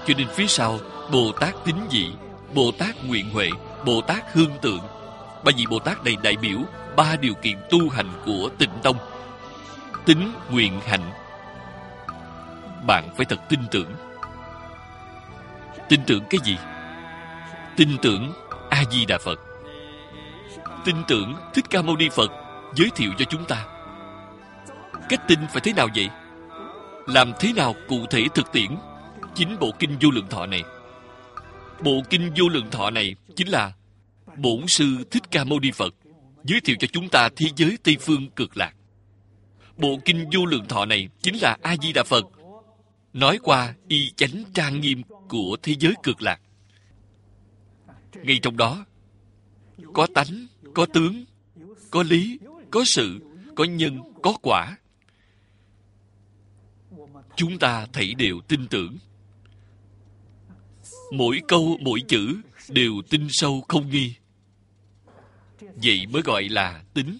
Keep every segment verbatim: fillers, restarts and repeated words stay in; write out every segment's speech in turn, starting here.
Cho nên phía sau Bồ Tát Tín Dị, Bồ Tát Nguyện Huệ, Bồ Tát Hương Tượng. Ba vị Bồ Tát này đại biểu ba điều kiện tu hành của Tịnh Tông: tín, nguyện, hạnh. Bạn phải thật tin tưởng. Tin tưởng cái gì? Tin tưởng A-di-đà Phật. Tin tưởng Thích Ca Mâu Ni Phật giới thiệu cho chúng ta. Cách tin phải thế nào vậy? Làm thế nào cụ thể thực tiễn? Chính bộ kinh Vô Lượng Thọ này. Bộ kinh Vô Lượng Thọ này chính là Bổn Sư Thích Ca Mâu Ni Phật giới thiệu cho chúng ta thế giới Tây Phương Cực Lạc. Bộ kinh Vô Lượng Thọ này chính là A-di-đà Phật nói qua y chánh trang nghiêm của thế giới Cực Lạc. Ngay trong đó có tánh, có tướng, có lý, có sự, có nhân, có quả. Chúng ta thảy đều tin tưởng. Mỗi câu, mỗi chữ đều tin sâu không nghi. Vậy mới gọi là tín.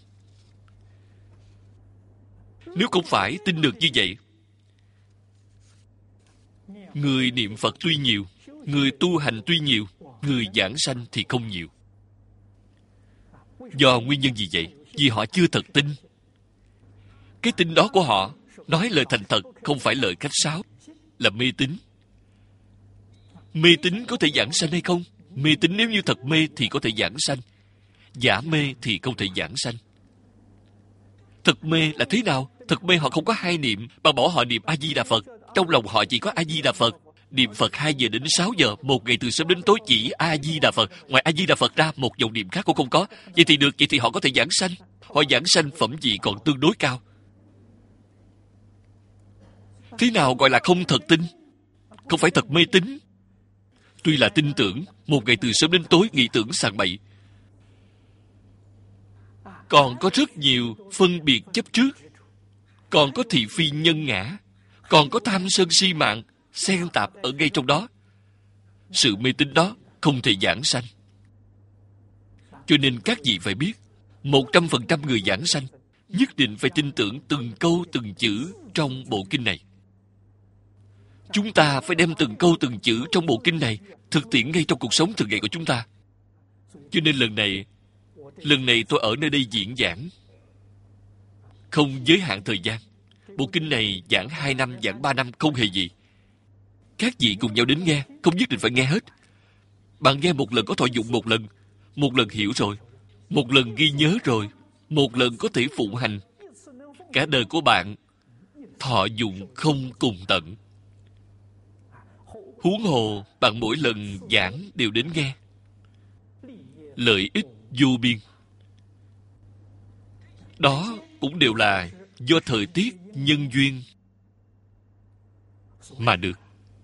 Nếu không phải tin được như vậy, người niệm Phật tuy nhiều, người tu hành tuy nhiều, người giảng sanh thì không nhiều. Do nguyên nhân gì vậy? Vì họ chưa thật tin. Cái tin đó của họ nói lời thành thật, không phải lời khách sáo, là mê tín. Mê tín có thể giảng sanh hay không? Mê tín nếu như thật mê thì có thể giảng sanh. Giả mê thì không thể giảng sanh. Thật mê là thế nào? Thật mê họ không có hai niệm, mà bỏ họ niệm A-di-đà Phật. Trong lòng họ chỉ có A-di-đà Phật. Niệm Phật hai giờ đến sáu giờ, một ngày từ sớm đến tối chỉ A-di-đà Phật. Ngoài A-di-đà Phật ra, một dòng niệm khác cũng không có. Vậy thì được, vậy thì họ có thể giảng sanh. Họ giảng sanh phẩm vị còn tương đối cao. Thế nào gọi là không thật tin? Không phải thật mê tín. Tuy là tin tưởng, một ngày từ sớm đến tối nghĩ tưởng sàng bậy, còn có rất nhiều phân biệt chấp trước, còn có thị phi nhân ngã, còn có tham sân si mạng xen tạp ở ngay trong đó. Sự mê tín đó không thể giảng sanh. Cho nên các vị phải biết, một trăm phần trăm người giảng sanh nhất định phải tin tưởng từng câu từng chữ trong bộ kinh này. Chúng ta phải đem từng câu từng chữ trong bộ kinh này thực tiễn ngay trong cuộc sống thường ngày của chúng ta. Cho nên lần này Lần này tôi ở nơi đây diễn giảng, không giới hạn thời gian. Bộ kinh này giảng hai năm, giảng ba năm không hề gì. Các vị cùng nhau đến nghe, không nhất định phải nghe hết. Bạn nghe một lần có thọ dụng một lần, một lần hiểu rồi, một lần ghi nhớ rồi, một lần có thể phụng hành. Cả đời của bạn thọ dụng không cùng tận. Huống hồ bạn mỗi lần giảng đều đến nghe, lợi ích vô biên. Đó cũng đều là do thời tiết nhân duyên mà được.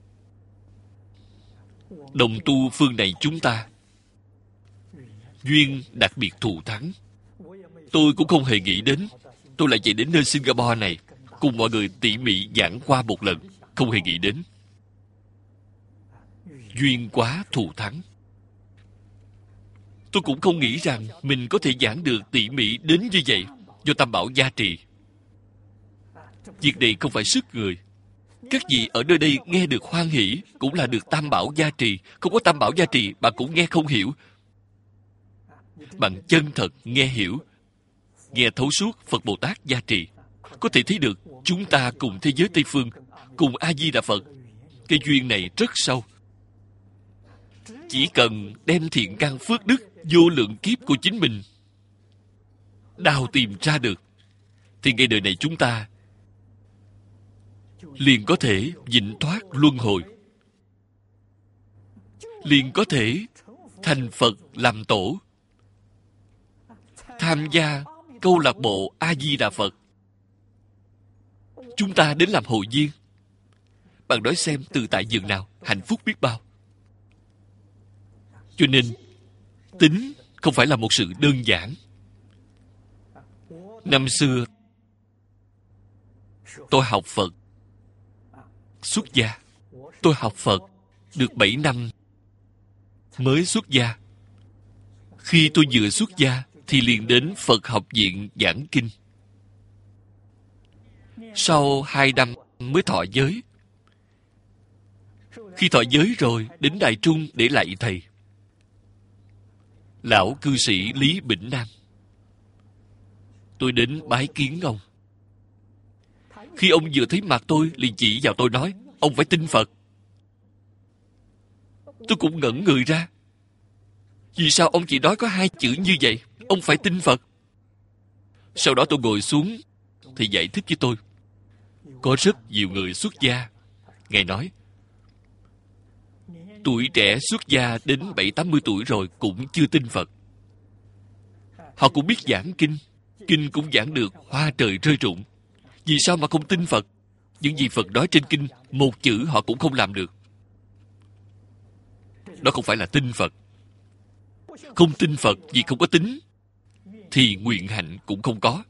Đồng tu phương này chúng ta duyên đặc biệt thù thắng. Tôi cũng không hề nghĩ đến tôi lại chạy đến nơi Singapore này cùng mọi người tỉ mỉ giảng qua một lần. Không hề nghĩ đến. Duyên quá thù thắng. Tôi cũng không nghĩ rằng mình có thể giảng được tỉ mỉ đến như vậy, do Tam Bảo gia trì. Việc này không phải sức người. Các vị ở nơi đây nghe được hoan hỷ cũng là được Tam Bảo gia trì. Không có Tam Bảo gia trì, bạn cũng nghe không hiểu. Bạn chân thật nghe hiểu, nghe thấu suốt Phật Bồ Tát gia trì, có thể thấy được chúng ta cùng thế giới Tây Phương, cùng A-di-đà Phật, cái duyên này rất sâu. Chỉ cần đem thiện căn phước đức vô lượng kiếp của chính mình đào tìm ra được, thì ngay đời này chúng ta liền có thể vĩnh thoát luân hồi, liền có thể thành Phật làm tổ, tham gia câu lạc bộ A-di-đà Phật. Chúng ta đến làm hội viên. Bạn nói xem từ tại giường nào, hạnh phúc biết bao. Cho nên tín không phải là một sự đơn giản. Năm xưa tôi học Phật xuất gia. Tôi học Phật được bảy năm mới xuất gia. Khi tôi vừa xuất gia thì liền đến Phật học viện giảng kinh. Sau hai năm mới thọ giới. Khi thọ giới rồi, đến Đài Trung để lạy thầy. Lão cư sĩ Lý Bỉnh Nam. Tôi đến bái kiến ông. Khi ông vừa thấy mặt tôi, liền chỉ vào tôi nói, ông phải tin Phật. Tôi cũng ngẩn người ra. Vì sao ông chỉ nói có hai chữ như vậy? Ông phải tin Phật. Sau đó tôi ngồi xuống, thì giải thích với tôi. Có rất nhiều người xuất gia. Ngài nói, tuổi trẻ xuất gia đến bảy tám mươi tuổi rồi cũng chưa tin Phật. Họ cũng biết giảng kinh, kinh cũng giảng được hoa trời rơi rụng. Vì sao mà không tin Phật? Những gì Phật nói trên kinh, một chữ họ cũng không làm được. Đó không phải là tin Phật. Không tin Phật vì không có tính, thì nguyện hạnh cũng không có.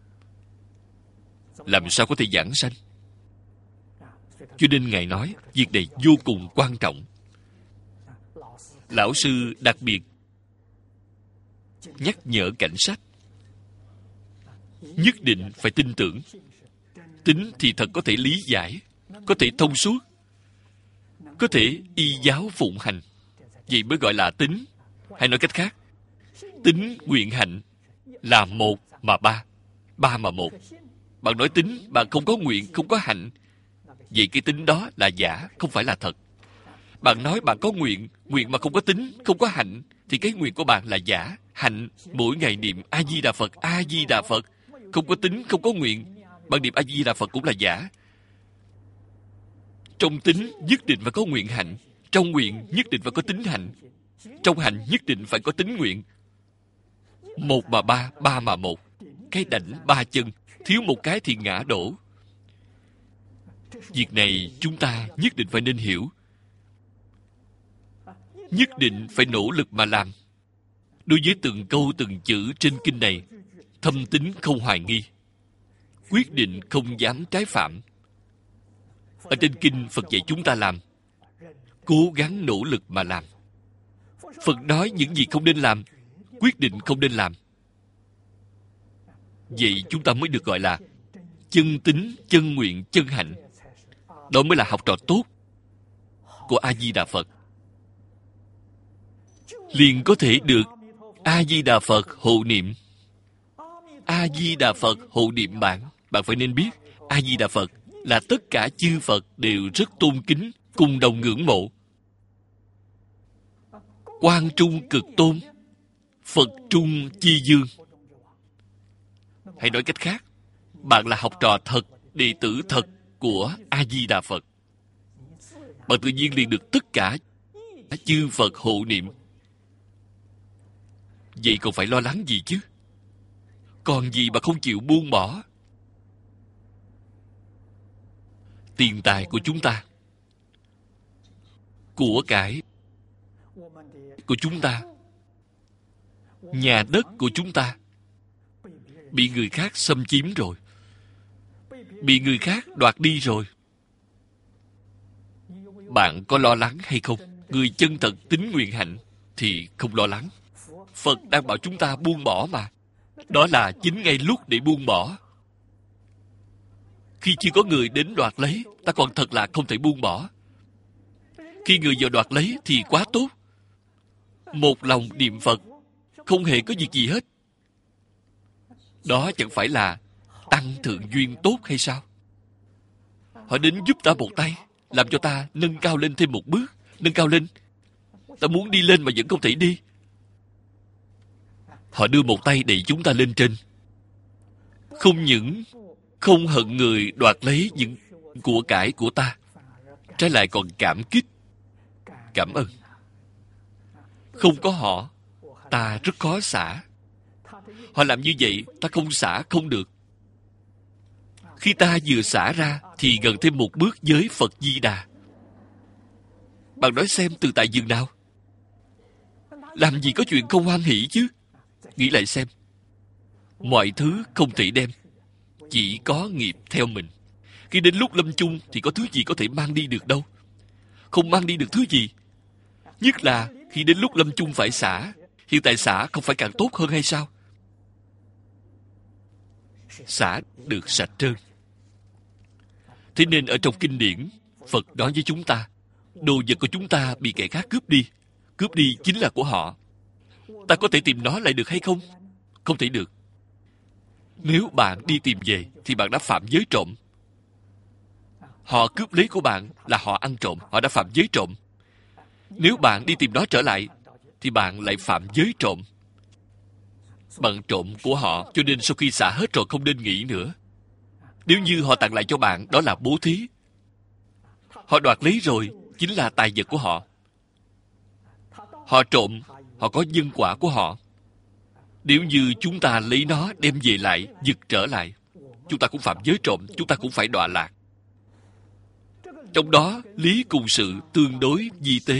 Làm sao có thể giảng sanh? Cho nên Ngài nói, việc này vô cùng quan trọng. Lão sư đặc biệt nhắc nhở cảnh sách, nhất định phải tin tưởng. Tính thì thật có thể lý giải, có thể thông suốt, có thể y giáo phụng hành. Vậy mới gọi là tính. Hay nói cách khác, tính nguyện hạnh là một mà ba, ba mà một. Bạn nói tính, bạn không có nguyện, không có hạnh, vậy cái tính đó là giả, không phải là thật. Bạn nói bạn có nguyện, nguyện mà không có tính, không có hạnh, thì cái nguyện của bạn là giả. Hạnh, mỗi ngày niệm A-di-đà Phật, A-di-đà Phật, không có tính, không có nguyện, bạn niệm A-di-đà Phật cũng là giả. Trong tính nhất định phải có nguyện hạnh, trong nguyện nhất định phải có tính hạnh, trong hạnh nhất định phải có tính nguyện. Một mà ba, ba mà một. Cái đảnh ba chân, thiếu một cái thì ngã đổ. Việc này chúng ta nhất định phải nên hiểu. Nhất định phải nỗ lực mà làm. Đối với từng câu từng chữ trên kinh này, thâm tín không hoài nghi, quyết định không dám trái phạm. Ở trên kinh Phật dạy chúng ta làm, cố gắng nỗ lực mà làm. Phật nói những gì không nên làm, quyết định không nên làm. Vậy chúng ta mới được gọi là chân tín, chân nguyện, chân hạnh. Đó mới là học trò tốt của A-di-đà Phật. Liền có thể được A-di-đà Phật hộ niệm. A-di-đà Phật hộ niệm bạn. Bạn phải nên biết, A-di-đà Phật là tất cả chư Phật đều rất tôn kính, cùng đồng ngưỡng mộ. Quang trung cực tôn, Phật trung chi dương. Hay nói cách khác, bạn là học trò thật, đệ tử thật của A-di-đà Phật. Bạn tự nhiên liền được tất cả chư Phật hộ niệm. Vậy còn phải lo lắng gì chứ? Còn gì mà không chịu buông bỏ? Tiền tài của chúng ta, của cải của chúng ta, nhà đất của chúng ta bị người khác xâm chiếm rồi, bị người khác đoạt đi rồi. Bạn có lo lắng hay không? Người chân thật tín nguyện hạnh thì không lo lắng. Phật đang bảo chúng ta buông bỏ mà. Đó là chính ngay lúc để buông bỏ. Khi chưa có người đến đoạt lấy, ta còn thật là không thể buông bỏ. Khi người vào đoạt lấy thì quá tốt. Một lòng niệm Phật, không hề có việc gì hết. Đó chẳng phải là tăng thượng duyên tốt hay sao? Họ đến giúp ta một tay, làm cho ta nâng cao lên thêm một bước, nâng cao lên. Ta muốn đi lên mà vẫn không thể đi. Họ đưa một tay đẩy chúng ta lên trên. Không những không hận người đoạt lấy những của cải của ta, trái lại còn cảm kích, cảm ơn. Không có họ, ta rất khó xả. Họ làm như vậy, ta không xả không được. Khi ta vừa xả ra, thì gần thêm một bước với Phật Di Đà. Bạn nói xem từ tại giường nào? Làm gì có chuyện không hoan hỷ chứ? Nghĩ lại xem. Mọi thứ không thể đem, chỉ có nghiệp theo mình. Khi đến lúc lâm chung thì có thứ gì có thể mang đi được đâu. Không mang đi được thứ gì. Nhất là khi đến lúc lâm chung phải xả. Hiện tại xả không phải càng tốt hơn hay sao? Xả được sạch trơn. Thế nên ở trong kinh điển, Phật nói với chúng ta, Đồ vật của chúng ta bị kẻ khác cướp đi. Cướp đi chính là của họ. Ta có thể tìm nó lại được hay không? Không thể được. Nếu bạn đi tìm về thì bạn đã phạm giới trộm. Họ cướp lấy của bạn là họ ăn trộm, họ đã phạm giới trộm. Nếu bạn đi tìm nó trở lại thì bạn lại phạm giới trộm. Bạn trộm của họ, cho nên sau khi xả hết rồi không nên nghĩ nữa. Nếu như họ tặng lại cho bạn, đó là bố thí. Họ đoạt lấy rồi, chính là tài vật của họ. Họ trộm, họ có nhân quả của họ. Nếu như chúng ta lấy nó đem về lại, giật trở lại, chúng ta cũng phạm giới trộm, chúng ta cũng phải đọa lạc. Trong đó, lý cùng sự tương đối vi tế.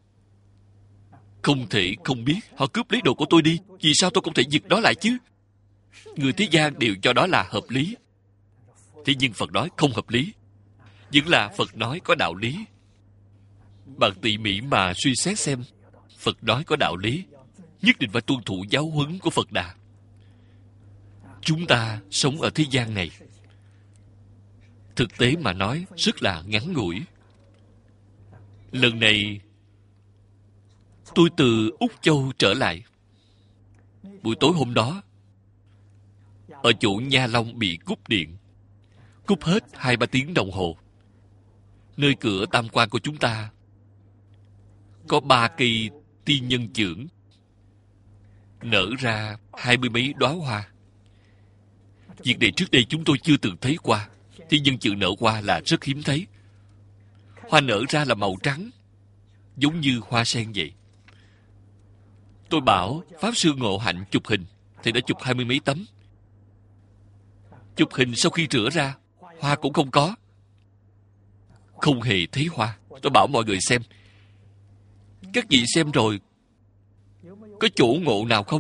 Không thể không biết, họ cướp lấy đồ của tôi đi, vì sao tôi không thể giật đó lại chứ? Người thế gian đều cho đó là hợp lý. Thế nhưng Phật nói không hợp lý. Vẫn là Phật nói có đạo lý. Bạn tỉ mỉ mà suy xét xem, Phật nói có đạo lý, nhất định phải tuân thủ giáo huấn của Phật Đà. Chúng ta sống ở thế gian này, thực tế mà nói rất là ngắn ngủi. Lần này tôi từ Úc Châu trở lại. Buổi tối hôm đó, ở chỗ Nha Long bị cúp điện. Cúp hết hai ba tiếng đồng hồ. Nơi cửa tam quan của chúng ta có ba cây tiên nhân chưởng nở ra hai mươi mấy đóa hoa. Việc này trước đây chúng tôi chưa từng thấy qua. Tiên nhân chưởng nở hoa là rất hiếm thấy. Hoa nở ra là màu trắng, giống như hoa sen vậy. Tôi bảo Pháp Sư Ngộ Hạnh chụp hình, thì đã chụp hai mươi mấy tấm. Chụp hình sau khi rửa ra, hoa cũng không có. Không hề thấy hoa. Tôi bảo mọi người xem. Các vị xem rồi, có chỗ ngộ nào không?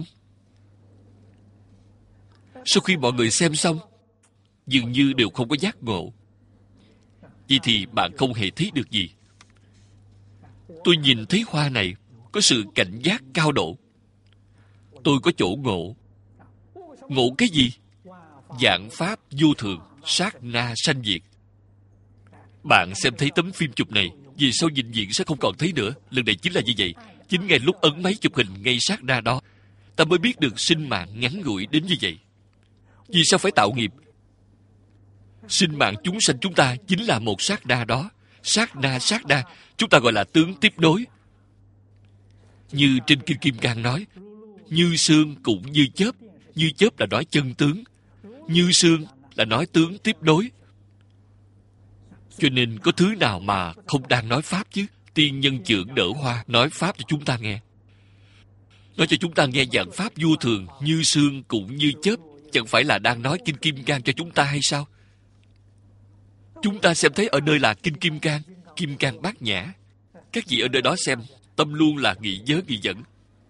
Sau khi mọi người xem xong, dường như đều không có giác ngộ. Vậy thì bạn không hề thấy được gì. Tôi nhìn thấy hoa này, có sự cảnh giác cao độ. Tôi có chỗ ngộ. Ngộ cái gì? Vạn pháp vô thường, sát na sanh diệt. Bạn xem thấy tấm phim chụp này, vì sau vĩnh viễn sẽ không còn thấy nữa. Lần này chính là như vậy. Chính ngay lúc ấn máy chụp hình ngay sát na đó, ta mới biết được sinh mạng ngắn ngủi đến như vậy. Vì sao phải tạo nghiệp? Sinh mạng chúng sanh chúng ta chính là một sát na đó. Sát na sát na, chúng ta gọi là tướng tiếp nối. Như trên Kinh Kim Cang nói, như sương cũng như chớp. Như chớp là nói chân tướng, như sương là nói tướng tiếp nối. Cho nên có thứ nào mà không đang nói Pháp chứ? Tiên nhân chưởng nở hoa nói Pháp cho chúng ta nghe. Nói cho chúng ta nghe vạn Pháp vô thường, như sương cũng như chớp. Chẳng phải là đang nói Kinh Kim Cang cho chúng ta hay sao? Chúng ta xem thấy ở nơi là Kinh Kim Cang, Kim Cang Bát Nhã. Các vị ở nơi đó xem, tâm luôn là nghĩ nhớ nghĩ dẫn.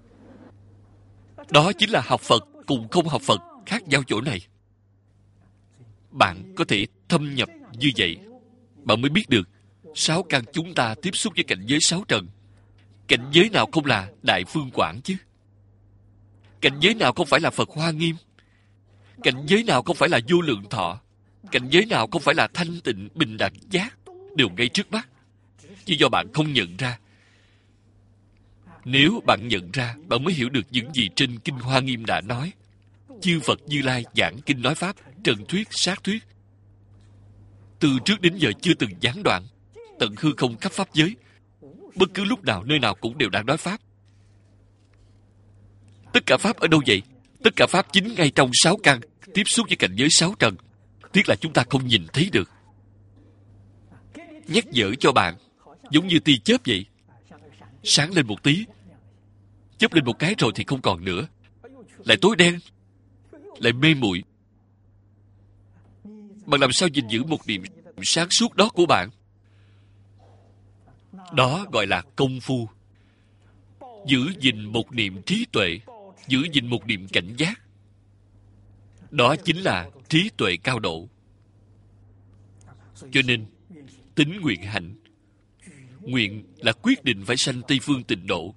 Đó chính là học Phật cùng không học Phật khác nhau chỗ này. Bạn có thể thâm nhập như vậy, bạn mới biết được sáu căn chúng ta tiếp xúc với cảnh giới sáu trần. Cảnh giới nào không là Đại Phương Quảng chứ? Cảnh giới nào không phải là Phật Hoa Nghiêm? Cảnh giới nào không phải là Vô Lượng Thọ? Cảnh giới nào không phải là thanh tịnh bình đẳng giác? Đều ngay trước mắt, chỉ do bạn không nhận ra. Nếu bạn nhận ra, bạn mới hiểu được những gì trên Kinh Hoa Nghiêm đã nói. Chư Phật Như Lai giảng kinh nói Pháp, trần thuyết, sát thuyết. Từ trước đến giờ chưa từng gián đoạn, tận hư không khắp Pháp giới. Bất cứ lúc nào, nơi nào cũng đều đang nói Pháp. Tất cả Pháp ở đâu vậy? Tất cả Pháp chính ngay trong sáu căn, tiếp xúc với cảnh giới sáu trần. Tiếc là chúng ta không nhìn thấy được. Nhắc nhở cho bạn, giống như tia chớp vậy. Sáng lên một tí, chớp lên một cái rồi thì không còn nữa. Lại tối đen, lại mê muội. Bạn làm sao gìn giữ một niệm sáng suốt đó của bạn? Đó gọi là công phu. Giữ gìn một niệm trí tuệ, giữ gìn một niệm cảnh giác. Đó chính là trí tuệ cao độ. Cho nên, tín nguyện hạnh. Nguyện là quyết định phải sanh Tây Phương Tịnh Độ.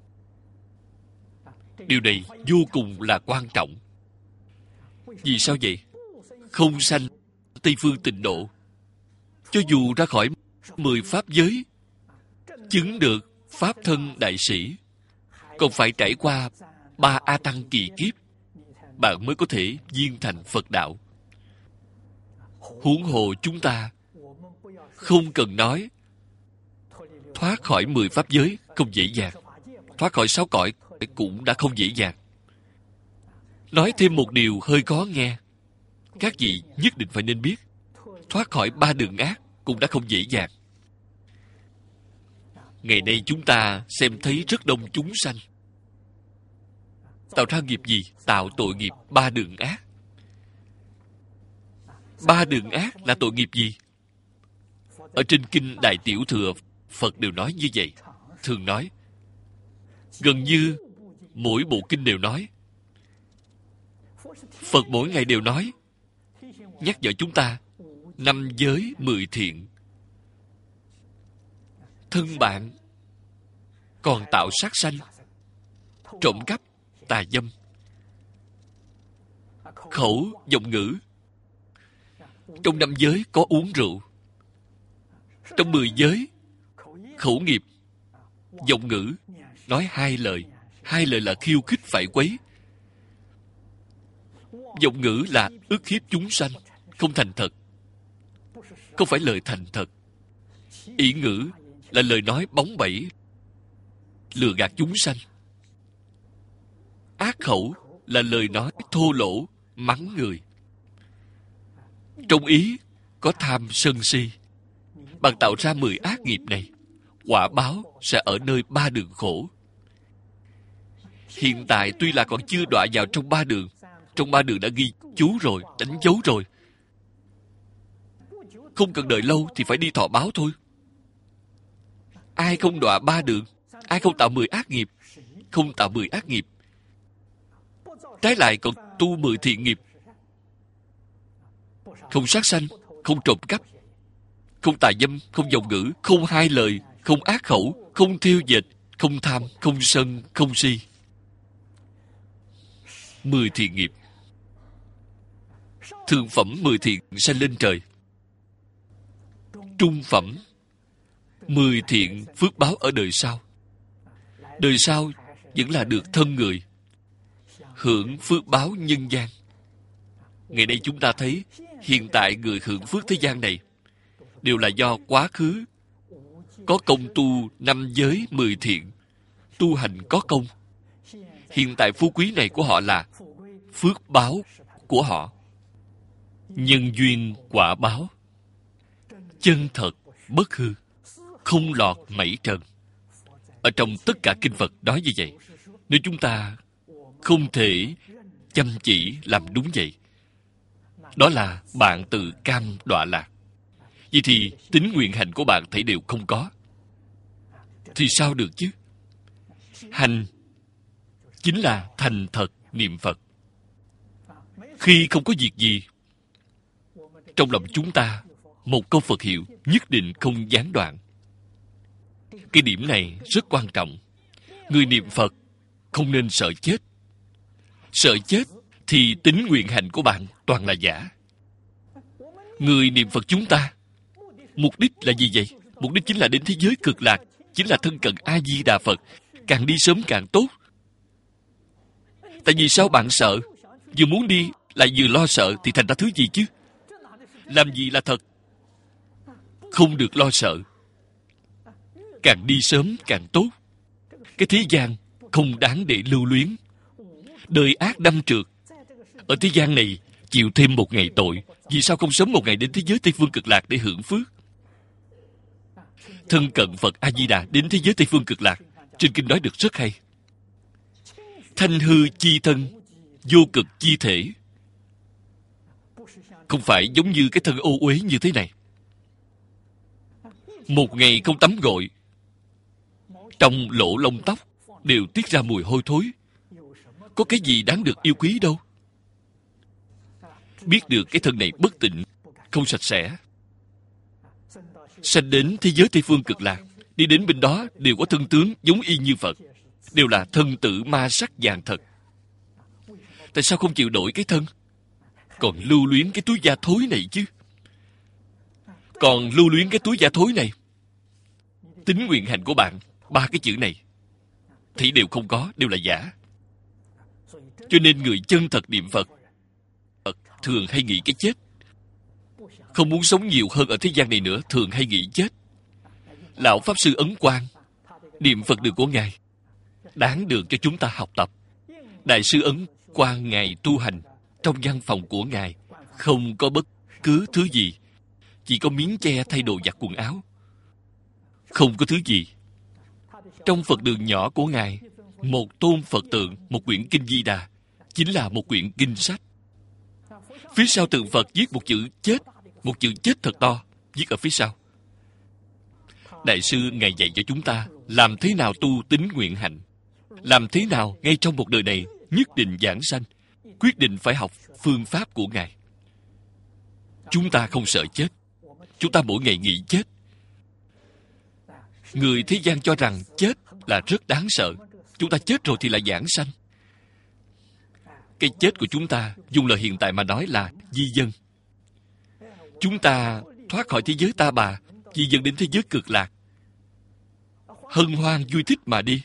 Điều này vô cùng là quan trọng. Vì sao vậy? Không sanh Tây Phương Tịnh Độ, cho dù ra khỏi mười pháp giới, chứng được Pháp thân đại sĩ, còn phải trải qua ba A Tăng kỳ kiếp, bạn mới có thể viên thành Phật đạo. Huống hồ chúng ta không cần nói thoát khỏi mười pháp giới không dễ dàng, thoát khỏi sáu cõi cũng đã không dễ dàng. Nói thêm một điều hơi khó nghe, các vị nhất định phải nên biết, thoát khỏi ba đường ác cũng đã không dễ dàng. Ngày nay chúng ta xem thấy rất đông chúng sanh tạo ra nghiệp gì? Tạo tội nghiệp ba đường ác. Ba đường ác là tội nghiệp gì? Ở trên kinh Đại Tiểu Thừa, Phật đều nói như vậy. Thường nói, gần như mỗi bộ kinh đều nói. Phật mỗi ngày đều nói, nhắc nhở chúng ta năm giới mười thiện. Thân bạn còn tạo sát sanh, trộm cắp, tà dâm, khẩu vọng ngữ. Trong năm giới có uống rượu. Trong mười giới, khẩu nghiệp, vọng ngữ, nói hai lời. Hai lời là khiêu khích phải quấy. Vọng ngữ là ức hiếp chúng sanh, không thành thật, không phải lời thành thật. Ỷ ngữ là lời nói bóng bẩy, lừa gạt chúng sanh. Ác khẩu là lời nói thô lỗ, mắng người. Trong ý có tham sân si. Bạn tạo ra mười ác nghiệp này, quả báo sẽ ở nơi ba đường khổ. Hiện tại tuy là còn chưa đọa vào trong ba đường, trong ba đường đã ghi chú rồi, đánh dấu rồi. Không cần đợi lâu thì phải đi thọ báo thôi. Ai không đọa ba đường, ai không tạo mười ác nghiệp, không tạo mười ác nghiệp, trái lại còn tu mười thiện nghiệp. Không sát sanh, không trộm cắp, không tà dâm, không vọng ngữ, không hai lời, không ác khẩu, không thiêu dệt, không tham, không sân, không si. Mười thiện nghiệp. Thượng phẩm mười thiện sanh lên trời. Trung phẩm mười thiện phước báo ở đời sau. Đời sau vẫn là được thân người, hưởng phước báo nhân gian. Ngày nay chúng ta thấy hiện tại người hưởng phước thế gian này đều là do quá khứ có công tu năm giới mười thiện, tu hành có công. Hiện tại phú quý này của họ là phước báo của họ. Nhân duyên quả báo, chân thật bất hư, không lọt mảy trần. Ở trong tất cả kinh Phật nói như vậy. Nếu chúng ta không thể chăm chỉ làm đúng vậy, đó là bạn tự cam đọa lạc. Vậy thì tính nguyện hành của bạn thấy đều không có, thì sao được chứ? Hành chính là thành thật niệm Phật. Khi không có việc gì, trong lòng chúng ta một câu Phật hiệu nhất định không gián đoạn. Cái điểm này rất quan trọng. Người niệm Phật không nên sợ chết. Sợ chết thì tính nguyện hành của bạn toàn là giả. Người niệm Phật chúng ta mục đích là gì vậy? Mục đích chính là đến thế giới cực lạc, chính là thân cận A-di-đà Phật. Càng đi sớm càng tốt. Tại vì sao bạn sợ? Vừa muốn đi lại vừa lo sợ thì thành ra thứ gì chứ? Làm gì là thật? Không được lo sợ. Càng đi sớm càng tốt. Cái thế gian không đáng để lưu luyến. Đời ác đâm trượt. Ở thế gian này chịu thêm một ngày tội, vì sao không sớm một ngày đến thế giới Tây Phương Cực Lạc để hưởng phước? Thân cận Phật A-di-đà đến thế giới Tây Phương Cực Lạc, trên kinh nói được rất hay. Thanh hư chi thân, vô cực chi thể. Không phải giống như cái thân ô uế như thế này. Một ngày không tắm gội, trong lỗ lông tóc đều tiết ra mùi hôi thối. Có cái gì đáng được yêu quý đâu. Biết được cái thân này bất tịnh, không sạch sẽ. Sanh đến thế giới Tây Phương Cực Lạc, đi đến bên đó đều có thân tướng giống y như Phật, đều là thân tử ma sắc vàng thật. Tại sao không chịu đổi cái thân, còn lưu luyến cái túi da thối này chứ? Còn lưu luyến cái túi da thối này, Tính nguyện hạnh của bạn, ba cái chữ này thì đều không có, đều là giả. Cho nên người chân thật niệm Phật thường hay nghĩ cái chết. Không muốn sống nhiều hơn ở thế gian này nữa, thường hay nghĩ chết. Lão Pháp Sư Ấn Quang, niệm Phật đường của Ngài đáng được cho chúng ta học tập. Đại sư Ấn Quang Ngài tu hành, trong văn phòng của Ngài không có bất cứ thứ gì, chỉ có miếng che thay đồ giặt quần áo, không có thứ gì. Trong Phật đường nhỏ của Ngài, một tôn Phật tượng, một quyển kinh Di Đà, chính là một quyển kinh sách. Phía sau tượng Phật viết một chữ chết, một chữ chết thật to, viết ở phía sau. Đại sư Ngài dạy cho chúng ta làm thế nào tu tín nguyện hạnh, làm thế nào ngay trong một đời này nhất định giảng sanh, quyết định phải học phương pháp của Ngài. Chúng ta không sợ chết, chúng ta mỗi ngày nghĩ chết. Người thế gian cho rằng chết là rất đáng sợ, chúng ta chết rồi thì là giảng sanh. Cái chết của chúng ta, dùng lời hiện tại mà nói là di dân. Chúng ta thoát khỏi thế giới ta bà, di dân đến thế giới cực lạc, hân hoan vui thích mà đi.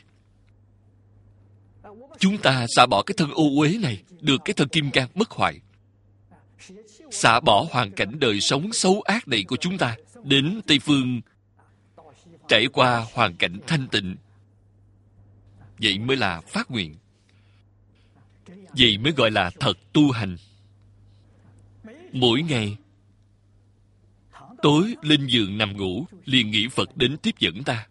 Chúng ta xả bỏ cái thân ô uế này, được cái thân kim cang bất hoại. Xả bỏ hoàn cảnh đời sống xấu ác này của chúng ta, đến Tây Phương trải qua hoàn cảnh thanh tịnh. Vậy mới là phát nguyện. Vậy mới gọi là thật tu hành. Mỗi ngày tối lên giường nằm ngủ, liền nghĩ Phật đến tiếp dẫn ta.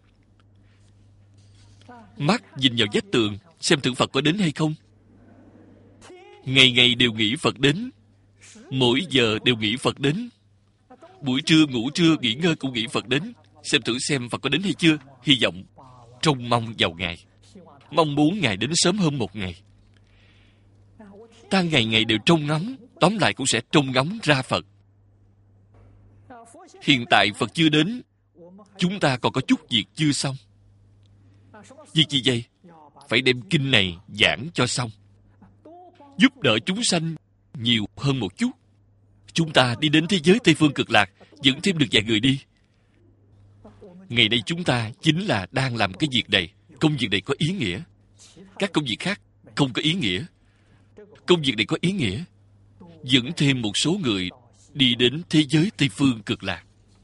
Mắt nhìn vào vách tường, xem thử Phật có đến hay không. Ngày ngày đều nghĩ Phật đến, mỗi giờ đều nghĩ Phật đến. Buổi trưa ngủ trưa nghỉ ngơi cũng nghĩ Phật đến, xem thử xem Phật có đến hay chưa. Hy vọng, trông mong vào Ngài, mong muốn Ngài đến sớm hơn một ngày. Ta ngày ngày đều trông ngóng, tóm lại cũng sẽ trông ngóng ra Phật. Hiện tại Phật chưa đến, chúng ta còn có chút việc chưa xong. Việc gì vậy? Phải đem kinh này giảng cho xong, giúp đỡ chúng sanh nhiều hơn một chút. Chúng ta đi đến thế giới Tây Phương Cực Lạc, dẫn thêm được vài người đi. Ngày nay chúng ta chính là đang làm cái việc này. Công việc này có ý nghĩa. Các công việc khác không có ý nghĩa. Công việc này có ý nghĩa, dẫn thêm một số người đi đến thế giới Tây Phương Cực Lạc.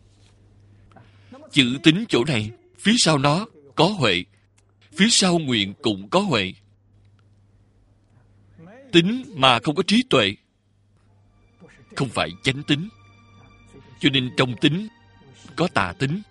Chữ tín chỗ này, phía sau nó có huệ, phía sau nguyện cũng có huệ. Tín mà không có trí tuệ, không phải chánh tín. Cho nên trong tín có tà tín.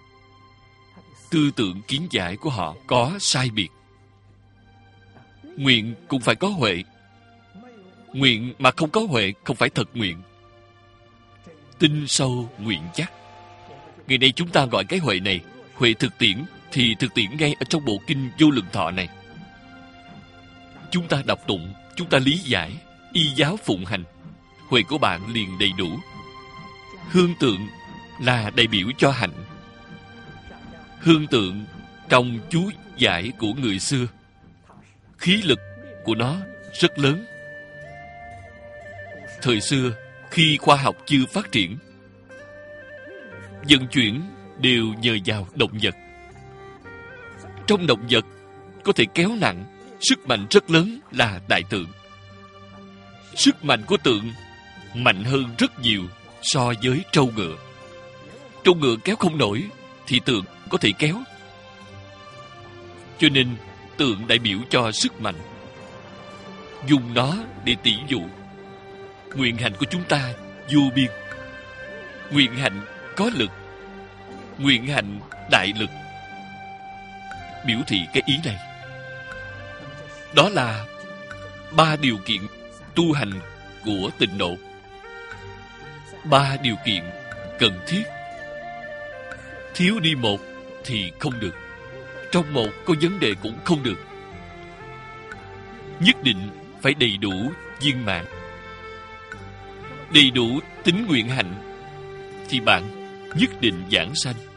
Tư tưởng kiến giải của họ có sai biệt. Nguyện cũng phải có huệ. Nguyện mà không có huệ không phải thật nguyện. Tin sâu nguyện chắc. Ngày nay chúng ta gọi cái huệ này huệ thực tiễn, thì thực tiễn ngay ở trong bộ kinh Vô Lượng Thọ này. Chúng ta đọc tụng, chúng ta lý giải, y giáo phụng hành, huệ của bạn liền đầy đủ. Hương tượng là đại biểu cho hạnh. Hương tượng trong chú giải của người xưa, khí lực của nó rất lớn. Thời xưa, khi khoa học chưa phát triển, vận chuyển đều nhờ vào động vật. Trong động vật có thể kéo nặng, sức mạnh rất lớn là đại tượng. Sức mạnh của tượng mạnh hơn rất nhiều so với trâu ngựa. Trâu ngựa kéo không nổi thì tượng có thể kéo. Cho nên tượng đại biểu cho sức mạnh. Dùng nó để tỷ dụ. Nguyện hạnh của chúng ta vô biên. Nguyện hạnh có lực, nguyện hạnh đại lực, biểu thị cái ý này. Đó là ba điều kiện tu hành của tịnh độ. Ba điều kiện cần thiết. Thiếu đi một thì không được. Trong một có vấn đề cũng không được. Nhất định phải đầy đủ viên mãn. Đầy đủ tín nguyện hạnh thì bạn nhất định giảng sanh.